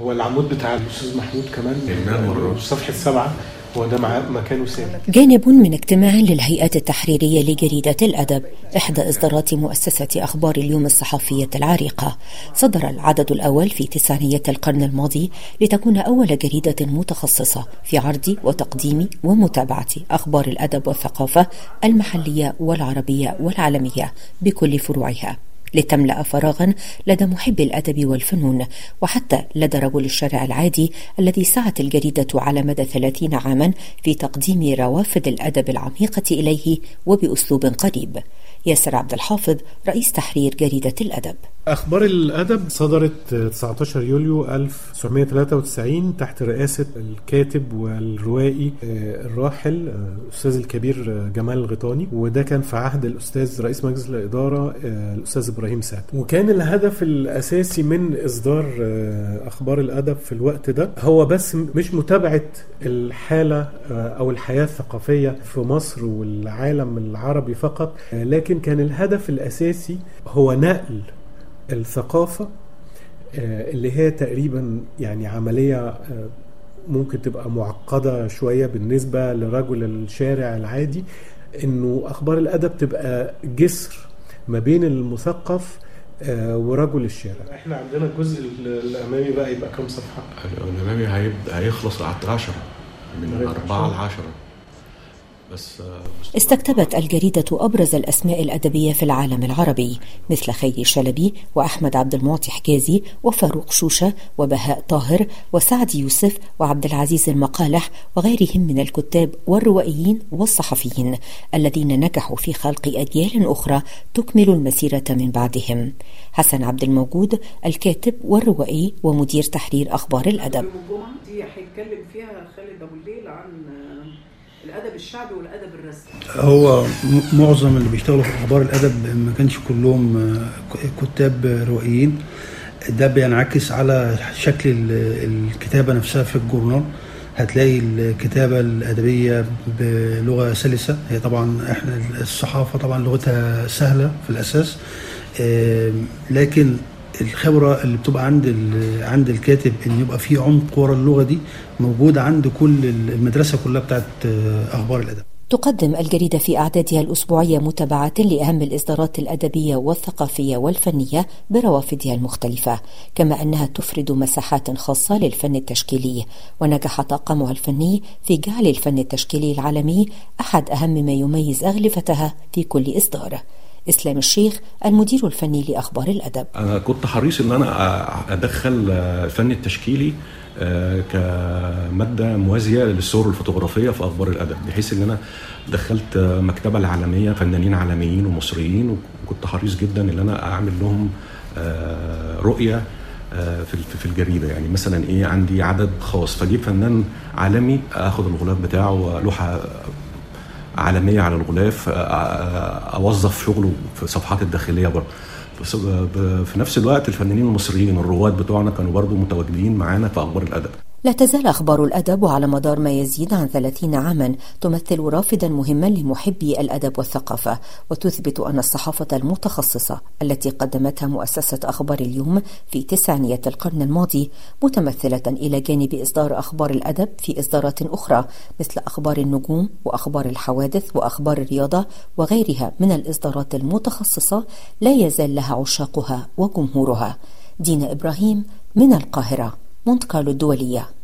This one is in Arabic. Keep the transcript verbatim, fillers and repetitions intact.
هو العمود بتاع الأستاذ محمود كمان في صفحة سبعة، هو ده مكانه ثابت. جانب من اجتماع للهيئات التحريرية لجريدة الأدب، إحدى إصدارات مؤسسة أخبار اليوم الصحفية العريقة. صدر العدد الأول في تسعينيات القرن الماضي لتكون أول جريدة متخصصة في عرض وتقديم ومتابعة أخبار الأدب والثقافة المحلية والعربية والعالمية بكل فروعها، لتملأ فراغا لدى محبي الأدب والفنون، وحتى لدى رجل الشارع العادي الذي سعت الجريدة على مدى ثلاثين عاما في تقديم روافد الأدب العميقة إليه وبأسلوب قريب. ياسر عبد الحافظ رئيس تحرير جريدة الأدب. أخبار الأدب صدرت تسعة عشر يوليو ألف وتسعمائة وثلاثة وتسعين تحت رئاسة الكاتب والروائي الراحل الأستاذ الكبير جمال الغيطاني، وده كان في عهد الأستاذ رئيس مجلس الإدارة الأستاذ إبراهيم سعد. وكان الهدف الأساسي من إصدار أخبار الأدب في الوقت ده هو بس مش متابعة الحالة أو الحياة الثقافية في مصر والعالم العربي فقط، لكن كان الهدف الأساسي هو نقل الثقافة اللي هي تقريبا يعني عملية ممكن تبقى معقدة شوية بالنسبة لرجل الشارع العادي، انه اخبار الادب تبقى جسر ما بين المثقف ورجل الشارع. احنا عندنا الجزء الامامي بقى يبقى كم صفحة؟ الامامي هيبدأ هيخلص على عشرة من أربعة لعشرة بس. استكتبت الجريدة أبرز الأسماء الأدبية في العالم العربي مثل خيري شلبي وأحمد عبد المعطي حجازي وفاروق شوشة وبهاء طاهر وسعد يوسف وعبد العزيز المقالح وغيرهم من الكتاب والروائيين والصحفيين الذين نجحوا في خلق أجيال أخرى تكمل المسيرة من بعدهم. حسن عبد الموجود الكاتب والروائي ومدير تحرير أخبار الأدب. دي هيتكلم فيها خالد أبو الليل عن الادب الشعبي والادب الرسمي. هو معظم اللي بيشتغلوا في اخبار الادب ما كانش كلهم كتاب روائيين، ده بينعكس على شكل الكتابه نفسها في الجورنال. هتلاقي الكتابه الادبيه بلغه سلسه، هي طبعا احنا الصحافه طبعا لغتها سهله في الاساس، لكن الخبرة اللي بتبقى عند عند الكاتب ان يبقى في عمق ورا اللغة دي موجودة عند كل المدرسة كلها بتاعت اخبار الادب. تقدم الجريدة في أعدادها الأسبوعية متابعة لأهم الإصدارات الأدبية والثقافية والفنية بروافدها المختلفة، كما أنها تفرد مساحات خاصة للفن التشكيلي، ونجح طاقمها الفني في جعل الفن التشكيلي العالمي أحد أهم ما يميز أغلفتها في كل إصدار. إسلام الشيخ المدير الفني لأخبار الأدب. أنا كنت حريص أن أنا أدخل الفن التشكيلي كمادة موازية للصور الفوتوغرافية في أخبار الأدب، بحيث أن أنا دخلت مكتبة العالمية فنانين عالميين ومصريين، وكنت حريص جدا أن أنا أعمل لهم رؤية في الجريدة. يعني مثلا إيه، عندي عدد خاص فجيب فنان عالمي أخذ الغلاف بتاعه لوحة عالمية على الغلاف، أوظف شغله في صفحات الداخلية برضه. في نفس الوقت الفنانين المصريين الرواد بتوعنا كانوا برضه متواجدين معانا في أخبار الأدب. لا تزال أخبار الأدب وعلى مدار ما يزيد عن ثلاثين عاما تمثل رافدا مهما لمحبي الأدب والثقافة، وتثبت أن الصحافة المتخصصة التي قدمتها مؤسسة أخبار اليوم في تسعينيات القرن الماضي متمثلة إلى جانب إصدار أخبار الأدب في إصدارات أخرى مثل أخبار النجوم وأخبار الحوادث وأخبار الرياضة وغيرها من الإصدارات المتخصصة، لا يزال لها عشاقها وجمهورها. دينا إبراهيم من القاهرة، مونت كارلو الدولية.